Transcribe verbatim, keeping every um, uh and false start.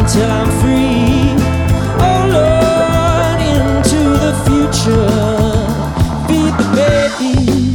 till I'm free. Oh Lord, into the future, feed the baby.